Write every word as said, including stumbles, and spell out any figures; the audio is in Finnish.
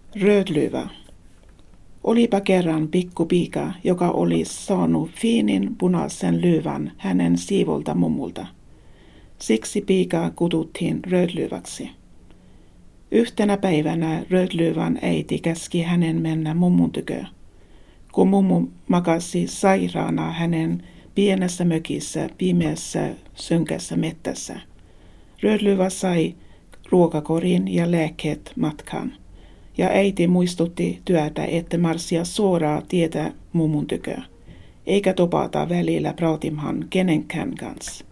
Rödlyvä. Olipa kerran pikkupiika, joka oli saanut fiinin punaisen lyvän hänen siivolta mummulta. Siksi piika kutsuttiin Rödlyväksi. Yhtenä päivänä Rödlyvän äiti käski hänen mennä mummun tykö. Kun mummu makasi sairaana hänen pienessä mökissä pimeässä synkässä mettässä, Rödlyvä sai ruokakorin ja lääkkeet matkaan. Ja äiti muistutti työtä, että marssia suoraan tietä mummun tykö, eikä topata välillä praatimhan kenenkään kanssa.